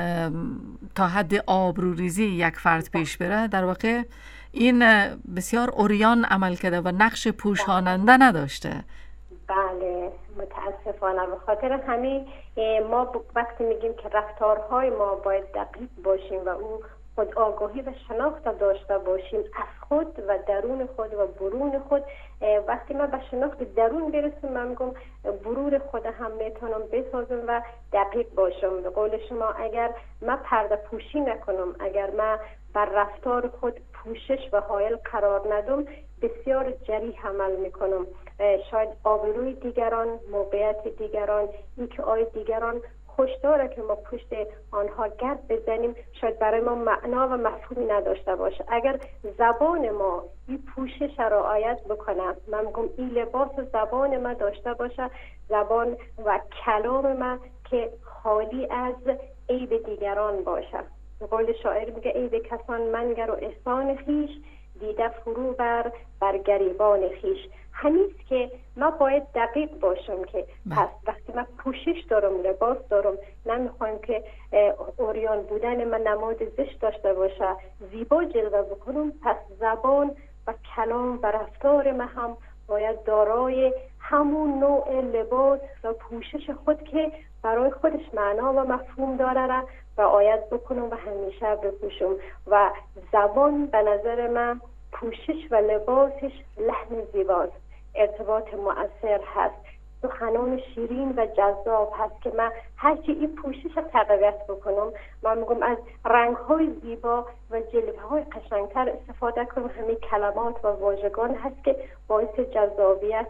تا حد آبروریزی یک فرد پیش بره. در واقع این بسیار اوریان عمل کرده و نقش پوشاننده نداشته. بله متاسفانه به خاطر همین ما وقتی میگیم که رفتارهای ما باید دقیق باشیم و او خود آگاهی و شناخت داشته باشیم از خود و درون خود و برون خود. وقتی من به شناخت درون برسم من میگم برون خود هم میتونم بسازم و دقیق باشم. به قول شما اگر من پرده پوشی نکنم، اگر من بر رفتار خود پوشش و حائل قرار ندم، بسیار جریح عمل میکنم. شاید آبروی دیگران، موقعیت دیگران، این که آی دیگران خوش داره که ما پشت آنها گرد بزنیم، شاید برای ما معنا و مفهومی نداشته باشه. اگر زبان ما این پوشش را رعایت بکنه، من میگم این لباس زبان ما داشته باشه، زبان و کلام ما که خالی از عیب دیگران باشه. به قول شاعر میگه عیب کسان منگر و احسان خیش، دیده فرو بر بر گریبان خیش. همیست که ما باید دقیق باشم که پس وقتی من پوشش دارم، لباس دارم، نمیخوایم که اوریان بودن من نماد زشت داشته باشه، زیبا جلوه بکنم، پس زبان و کلام و رفتار من هم باید دارای همون نوع لباس و پوشش خود که برای خودش معنا و مفهوم داره را رعایت بکنم و همیشه بپوشم. و زبان به نظر من پوشش و لباسش لحن زیباست، ارتباط مؤثر هست، سخنان شیرین و جذاب هست که من هرچی این پوشش تقویت بکنم، من میگم از رنگ‌های زیبا و جلوه‌های قشنگتر استفاده کنم. همین کلمات و واژگان هست که باعث جذابیت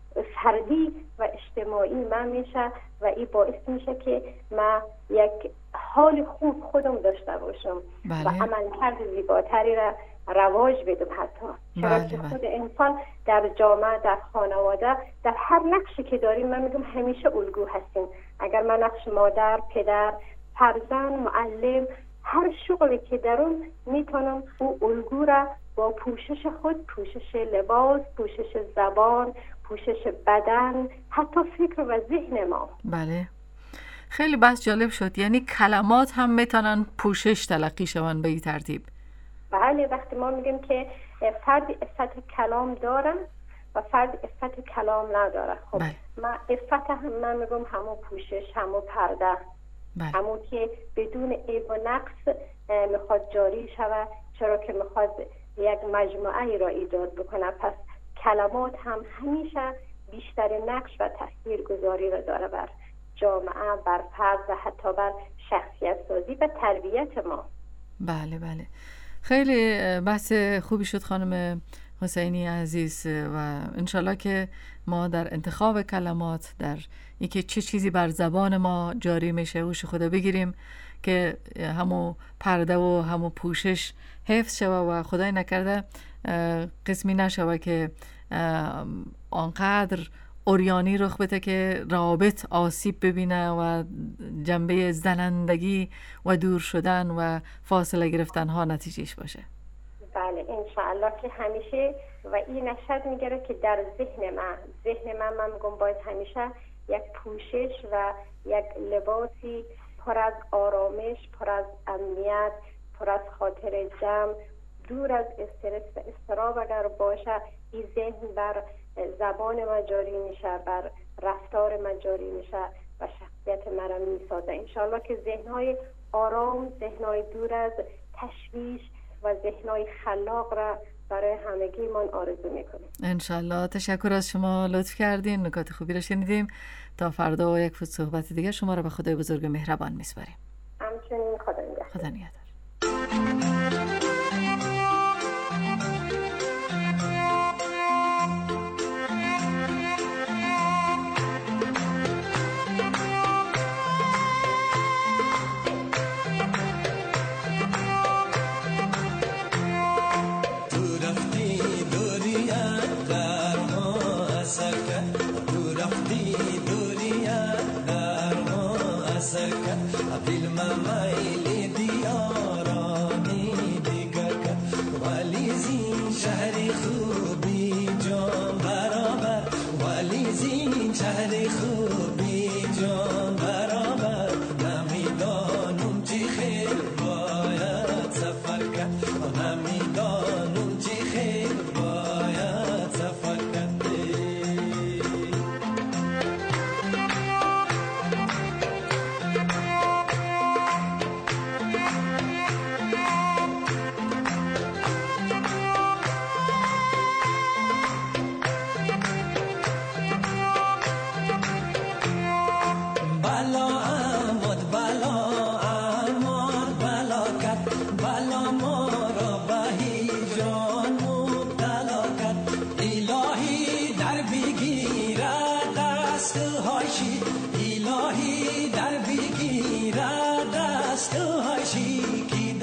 فردی و اجتماعی من میشه و این باعث میشه که من یک حال خوب خودم داشته باشم بله. و عملکرد زیباتری را رواج بدم. حتی چرا که خود انسان در جامعه، در خانواده، در هر نقشی که داریم من میگم همیشه الگو هستیم. اگر من نقش مادر، پدر، فرزند، معلم، هر شغلی که دارم میتونم او الگو را با پوشش خود، پوشش لباس، پوشش زبان، پوشش بدن، حتی فکر و ذهن ما. بله خیلی بس جالب شد. یعنی کلمات هم میتونن پوشش تلقی شون به این ترتیب. بله وقتی ما میگیم که فرد عفت کلام دارن و فرد عفت کلام نداره، خب بله. من عفت هم من میگم همون پوشش، همون پرده، بله. همون که بدون عیب و نقص میخواد جاری شود، چرا که میخواد یک مجموعه را ایجاد بکنه. پس کلمات هم همیشه بیشتر نقش و تاثیر گذاری را داره بر جامعه، بر فرد و حتی بر شخصیت سازی و تربیت ما. بله بله خیلی بحث خوبی شد خانم حسینی عزیز و انشالله که ما در انتخاب کلمات، در اینکه چه چیزی بر زبان ما جاری میشه هوش خدا بگیریم که همو پرده و همو پوشش حفظ شوه و خدای نکرده قسمی نشوه که آنقدر اوریانی رخ بده که رابط آسیب ببینه و جنبه زنندگی و دور شدن و فاصله گرفتن ها نتیجهش باشه. بله انشاءالله که همیشه و این نشد میگره که در ذهن من ذهن من من میگم باید همیشه یک پوشش و یک لباسی پر از آرامش، پر از امنیت، پر از خاطر جمع، دور از استرس و اضطراب اگر باشه، این ذهن بر زبان ما جاری میشه، بر رفتار ما جاری میشه و شخصیت ما را میسازه. انشالله که ذهنهای آرام، ذهنهای دور از تشویش و ذهنهای خلاق را برای همگی من آرزو میکنیم. انشالله. تشکر از شما، لطف کردین، نکات خوبی را شنیدیم. تا فردا و یک فوت صحبت دیگه شما را به خدای بزرگ مهربان میسپاریم. همچنین خدا نگهدار. خدا نگهدار. Abdul Mamai le diya rani diga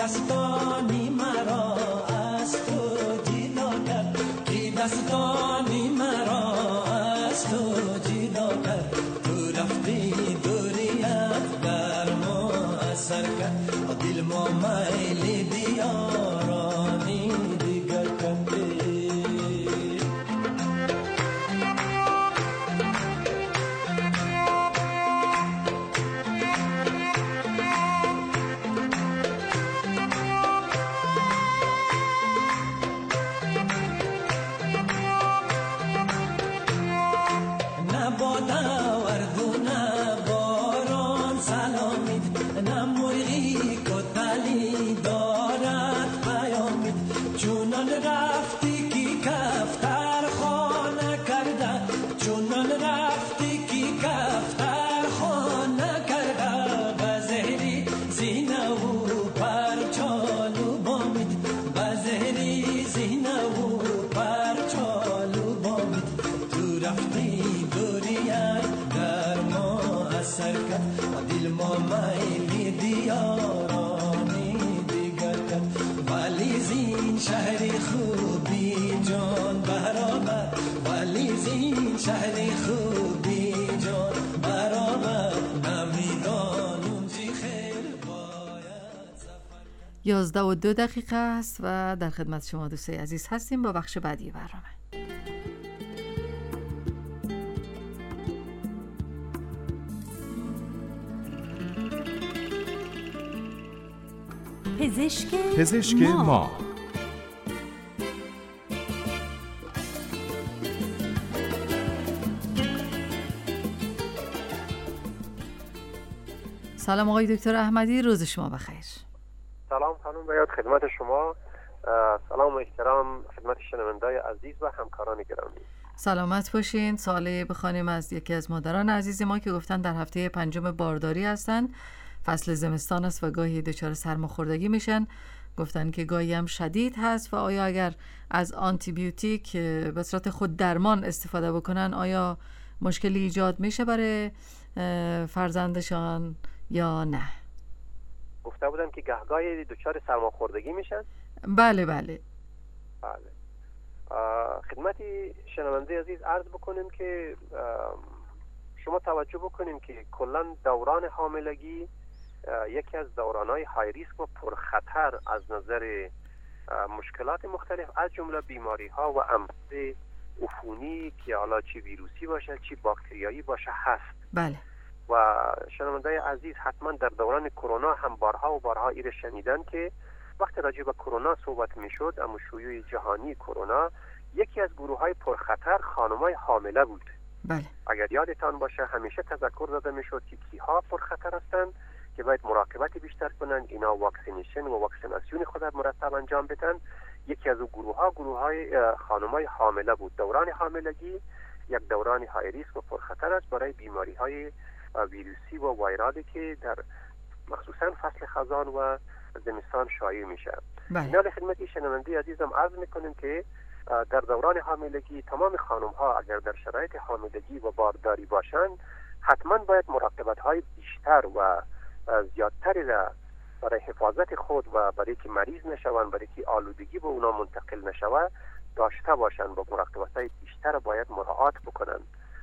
دستانی مرا از تو جدا کرد، کی دستانی مرا از تو جدا کرد. تو رفتی دوریت در ما اثر کرد، دل ما میل دیارانی دیگر کرده. یازده و دو دقیقه است و در خدمت شما دوستای عزیز هستیم با بخش بعدی برنامه. پزشک, پزشک ما, ما. سلام آقای دکتر احمدی، روز شما بخیر. سلام خانم بیاد خدمت شما. سلام و احترام خدمت شنوندای عزیز و همکاران گرامی. سلامت باشین. سوالی بخوانیم از یکی از مادران عزیز ما که گفتن در هفته پنجم بارداری هستن، فصل زمستان است و گاهی دچار سرماخوردگی میشن. گفتن که گاهی هم شدید هست و آیا اگر از آنتی بیوتیک به صورت خود درمان استفاده بکنن آیا مشکلی ایجاد میشه برای فرزندشان یا نه؟ گفته بودن که گهگاهی دچار سرماخوردگی میشن؟ بله بله بله. خدمت شنونده عزیز عرض بکنیم که شما توجه بکنیم که کلا دوران حاملگی یکی از دورانهای های ریسک و پرخطر از نظر مشکلات مختلف از جمله بیماری ها و امراض عفونی که حالا چی ویروسی باشه چی باکتریایی باشه هست. بله. و شنوندای عزیز حتما در دوران کرونا هم بارها و بارها ایره شنیدن که وقتی راجع به کرونا صحبت میشد، اما شیوع جهانی کرونا، یکی از گروه های پرخطر خانم‌های حامله بود. بله. اگر یادتان باشه همیشه تذکر داده میشد که کیها پرخطر هستند که باید مراقبت بیشتر کنند، اینا واکسینیشن و واکسیناسیون خود مرتب انجام بدن. یکی از اون گروه ها گروه های خانم‌های حامله بود. دوران حاملگی یک دوران های ریسک و پرخطر است برای بیماری های ویروسی و وایرالی که در مخصوصا فصل خزان و زمستان شایع میشه. اینا به خدمت شنونده عزیزم عرض میکنیم که در دوران حاملگی تمام خانم ها اگر در شرایط حاملگی و بارداری باشند حتما باید مراقبت های بیشتر و زیادتری را برای حفاظت خود و برای که مریض نشوند، برای که آلودگی به اونا منتقل نشود داشته باشند. با مراقبت های بیشتر باید مراعات بکنند.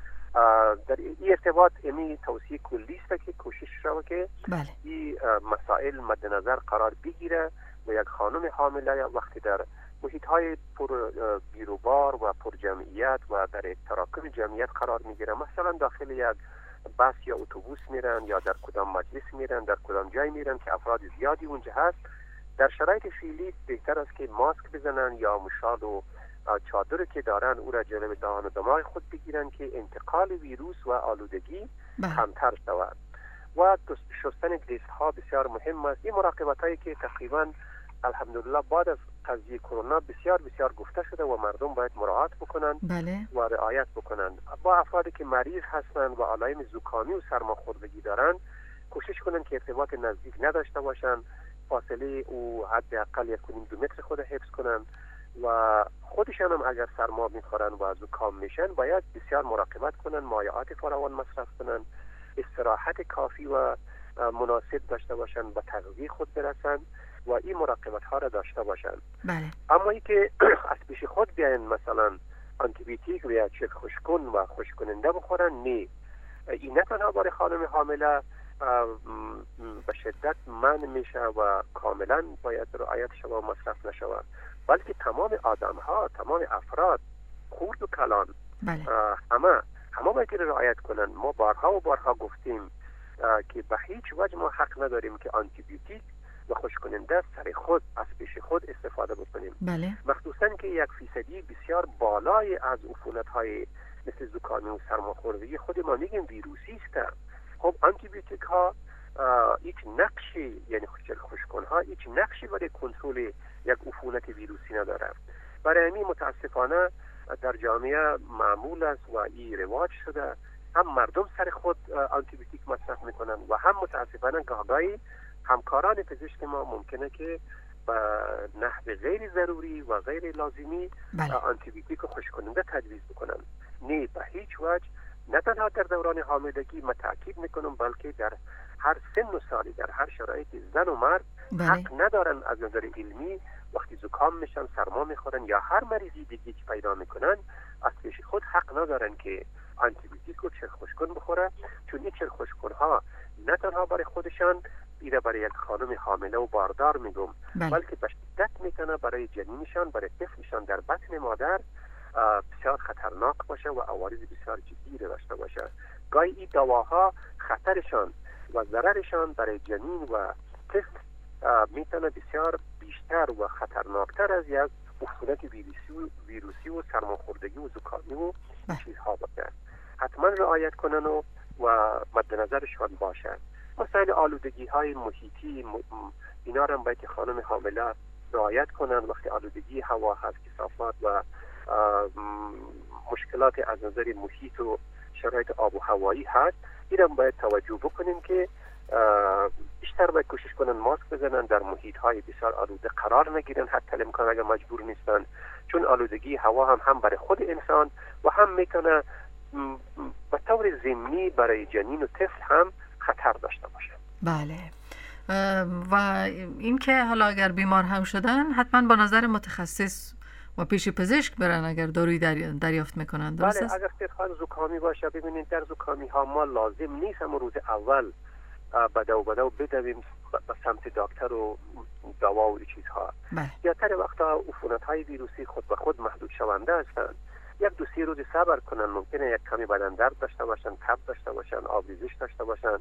در این ارتباط امی توصیه کلی است که کوشش رو که بله. این مسائل مد نظر قرار بگیره و یک خانم حامله وقتی در محیط های پر بیروبار و پر جمعیت و در تراکم جمعیت قرار میگیره، مثلا داخل یک بس یا اتوبوس میرن یا در کدام مجلس میرن، در کدام جای میرن که افراد زیادی اونجا هست، در شرایط فعلی بهتر است که ماسک بزنن یا مشال و چادری که دارن او را جلوی دهان و دماغ خود بگیرن که انتقال ویروس و آلودگی کمتر شود. و شستن دست ها بسیار مهم است. این مراقبت هایی که تقریبا الحمدلله بعد از قضیه کرونا بسیار بسیار گفته شده و مردم باید مراعات بکنند بله. و رعایت بکنند. با افرادی که مریض هستند و علائم زکامی و سرماخوردگی دارند کوشش کنند که ارتباط نزدیک نداشته باشند، فاصله او حداقل یک و دو متر خود حفظ کنند و خودشان هم اگر سرما میخورن و زکام میشن باید بسیار مراقبت کنن، مایعات فراوان مصرف کنن، استراحت کافی و مناسب داشته باشن، به تغذیه خود برسن و این مراقبت ها را داشته باشند. بله. اما ای که از پیش خود بیاین مثلا آنتیبیوتیک و یا چک خوشکن و خوشکننده بخورن، نه. این نه تنها برای خانم حامله به شدت منع میشه و کاملا باید رعایت شود و مصرف نشود، بلکه تمام آدم ها، تمام افراد، خورد و کلان، بله. همه همه باید رعایت کنن. ما بارها و بارها گفتیم که به هیچ وجه ما حق نداریم که آنتیبیوتیک و خوشکننده سر خود از پیش خود استفاده بکنیم. بله. مخصوصا که یک فیصدی بسیار بالای از عفونت های مثل زکامی و سرماخوردگی خود ما میگیم ویروسی است. خب آنتیبیوتیک ها هیچ نقشی، یعنی خوشکن ها هیچ نقشی برای کنترل یک عفونت ویروسی نداره. برای همین متاسفانه در جامعه معمول است و این رواج شده، هم مردم سر خود آنتیبیوتیک مصرف میکنن و هم متاسفانه گاهی همکاران پزشک ما ممکنه که به نحو غیر ضروری و غیر لازمی آنتیبیوتیک و خوشکننده تجویز بکنن. نه، به هیچ وجه، نه تنها در دوران حاملگی ما تاکید میکنم، بلکه در هر سن و سالی، در هر شرایط زن و مرد بله. حق ندارن از نظر علمی وقتی زکام میشن، سرما میخورن یا هر مریضی دیگه که پیدا میکنن، از پیش خود حق ندارن که آنتیبیوتیک و چرخ خوشکن بخوره، چون این چرخ خوشکن ها نه تنها برای خودشان، ایره برای یک خانم حامله و باردار میگم، بله. بلکه به شدت میتونه برای جنینشان، برای طفلشان در بطن مادر بسیار خطرناک باشه و عوارض بسیار جدی داشته باشه. گاهی این دواها خطرشان و ضررشان برای جنین و طفل میتونه بسیار بیشتر و خطرناکتر از یک عفونت ویروسی و ویروسی و سرماخوردگی و زکامی و چیزها باشه. حتما رعایت کنن و, و مد نظرشان باشه. مسائل آلودگی های محیطی اینا را باید خانم حامله رعایت کنن. وقتی آلودگی هوا هست، کثافات و مشکلات از نظر محیط و شرایط آب و هوایی هست، اینا باید توجه بکنیم که بیشتر باید کوشش کنن ماسک بزنن، در محیط های بسیار آلوده قرار نگیرن حتی امکان اگر مجبور نیستن، چون آلودگی هوا هم هم برای خود انسان و هم میتونه به طور ضمنی برای جنین و طفل هم خطر داشته باشه. بله. و این که حالا اگر بیمار هم شدن حتما با نظر متخصص و پیش پزشک برن اگر دارویی دریافت میکنن، درست است؟ بله، اگر سرطان زکامی باشه، ببینید در زکامی ها ما لازم نیست هم روز اول بدو بدو بدویم به سمت دکتر و دوا و چیزها. زیادتر وقتا عفونت های ویروسی خود به خود محدود شونده هستند. یک دو سه روز صبر کنن، ممکنه یک کمی بدن درد داشته باشن، تب داشته باشن، آبریزش داشته باشن.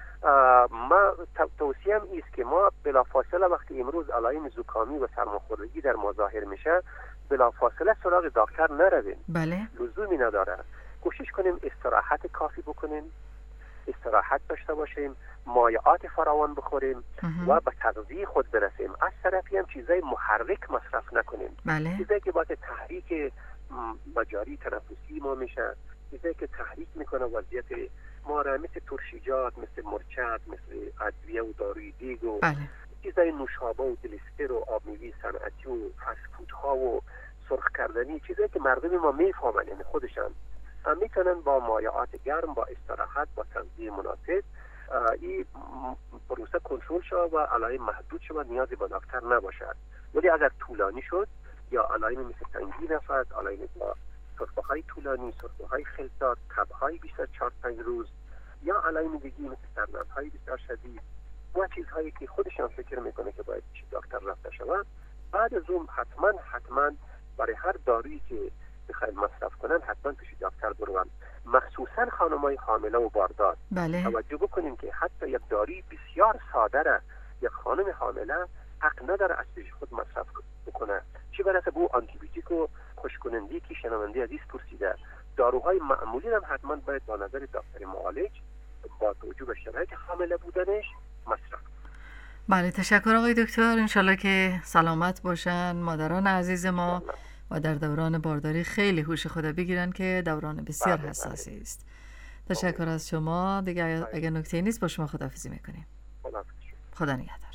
ما توصیهم ایست که ما بلافاصله وقتی امروز علائم زکامی و سرماخوردگی در ما ظاهر میشه، بلافاصله سراغ دکتر نرویم. بله. لزومی نداره. کوشش کنیم استراحت کافی بکنیم، استراحت داشته باشیم، مایعات فراوان بخوریم و به تغذیه خود برسیم. از طرفی هم چیزای محرک مصرف نکنیم. بله. چیزایی که باعث تحریک مجاری تنفسی ما میشه، چیزایی که تحریک میکنه وضعیت ما را، مثل ترشیجات، مثل مرچت، مثل ادویه و داروی دیگ و بله. چیزای نوشابه و دلستر و آب میوه صنعتی و فست فود ها و سرخ کردنی، چیزایی که مردم ما میفهمن، یعنی خودشان میتونن با مایعات گرم، با استراحت، با تغذیه مناسب این پروسه کنترل شود و علائم محدود شود، نیازی به دکتر نباشد. ولی اگر طولانی شد یا علائم مثل تنگی نفس، علائم با سرفه‌های طولانی، سرفه‌های خلطات، تب‌های بیشتر چهار پنج روز یا علائم دیگه مثل سردردهای بسیار شدید و چیزهایی که خودشان فکر میکنه که باید پیش دکتر رفته شود، بعد از اون حتما حتما برای هر دارویی که بخواید مصرف کنن حتما پیش دکتر برون. مخصوصا خانمای حامله و باردار. بله. توجه بکنیم که حتی یک داروی بسیار ساده را یک خانم حامله حق نداره از پیش خود مصرف بکنه. چی برسه به آنتیبیوتیک و خوشکنندی که شنونده عزیز پرسیده، داروهای معمولی هم حتما باید با نظر دکتر معالج با توجه به شرایط حامله بودنش مصرف. بله، تشکر آقای دکتر. انشالله که سلامت باشن مادران عزیز ما و در دوران بارداری خیلی هوش خود بگیرن که دوران بسیار حساسی است. تشکر از شما. دیگه اگر نکته نیست با شما خداحافظی میکنیم. خدا نگهدار.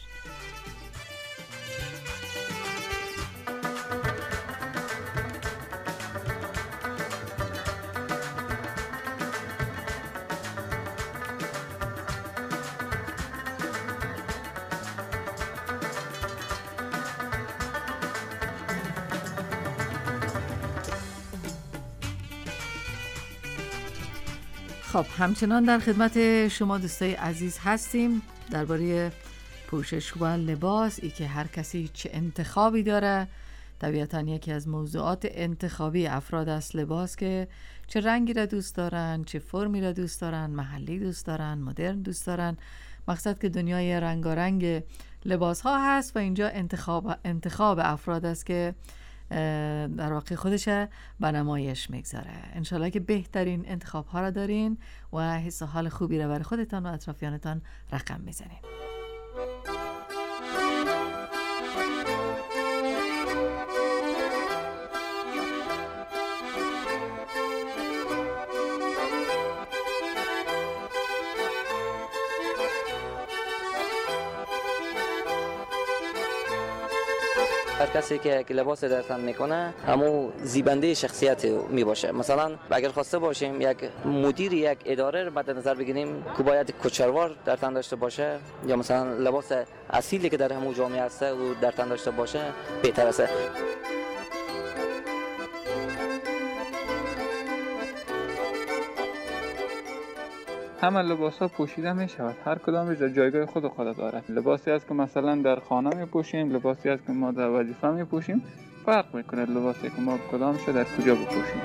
خب همچنان در خدمت شما دوستای عزیز هستیم درباره پوشش و لباس. ای که هر کسی چه انتخابی داره. طبیعتاً یکی از موضوعات انتخابی افراد است لباس، که چه رنگی را دوست دارن، چه فرمی را دوست دارن، محلی دوست دارن، مدرن دوست دارن. مقصد که دنیای رنگارنگ لباس ها هست و اینجا انتخاب انتخاب افراد است که در واقع خودش به نمایش میگذاره. انشالله که بهترین انتخاب ها را دارین و حس و حال خوبی را برای خودتان و اطرافیانتان رقم میزنین. هر کسی که لباس در تن میکنه همون زیبنده شخصیت می باشه. مثلا اگر خواسته باشیم یک مدیر یک اداره رو مد نظر بگیریم که باید کچلوار در تن داشته باشه، یا مثلا لباس اصیلی که در همون جامعه هست و در تن داشته باشه بهتر است. همه لباس ها پوشیده می شود، هر کدامش در جایگاه خود خود دارد. لباسی است که مثلا در خانه می پوشیم، لباسی است که ما در وظیفه می پوشیم، فرق می کند لباسی که ما کدامش در کجا بپوشیم.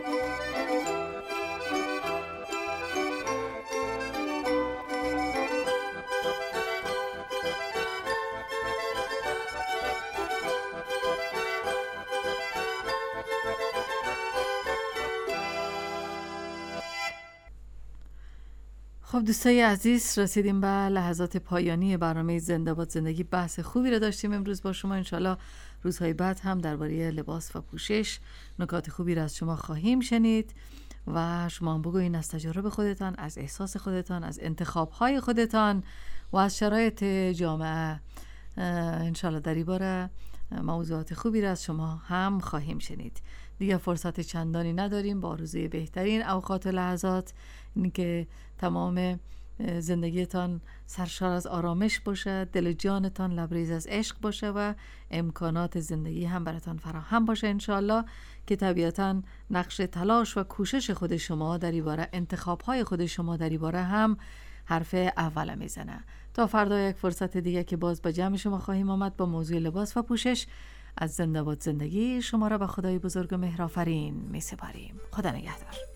خب دوستای عزیز، رسیدیم به لحظات پایانی برنامه زنده باد زندگی. بحث خوبی رو داشتیم امروز با شما. انشالله روزهای بعد هم درباره لباس و پوشش نکات خوبی رو از شما خواهیم شنید و شما هم بگوین از تجربه خودتان، از احساس خودتان، از انتخاب‌های خودتان و از شرایط جامعه. انشالله در این باره موضوعات خوبی رو از شما هم خواهیم شنید. دیگه فرصت چندانی نداریم. با آرزوی بهترین اوقات و لحظات، این که تمام زندگیتان سرشار از آرامش باشه، دل جانتان لبریز از عشق باشه و امکانات زندگی هم براتان فراهم باشه انشالله، که طبیعتاً نقش تلاش و کوشش خود شما در این باره، انتخاب‌های خود شما در این باره هم حرف اول میزنه. تا فردا یک فرصت دیگه که باز به جمع شما خواهیم آمد با موضوع لباس و پوشش. از زنده باد زندگی شما را به خدای بزرگ و مهرآفرین می سپاریم. خدا نگهدار.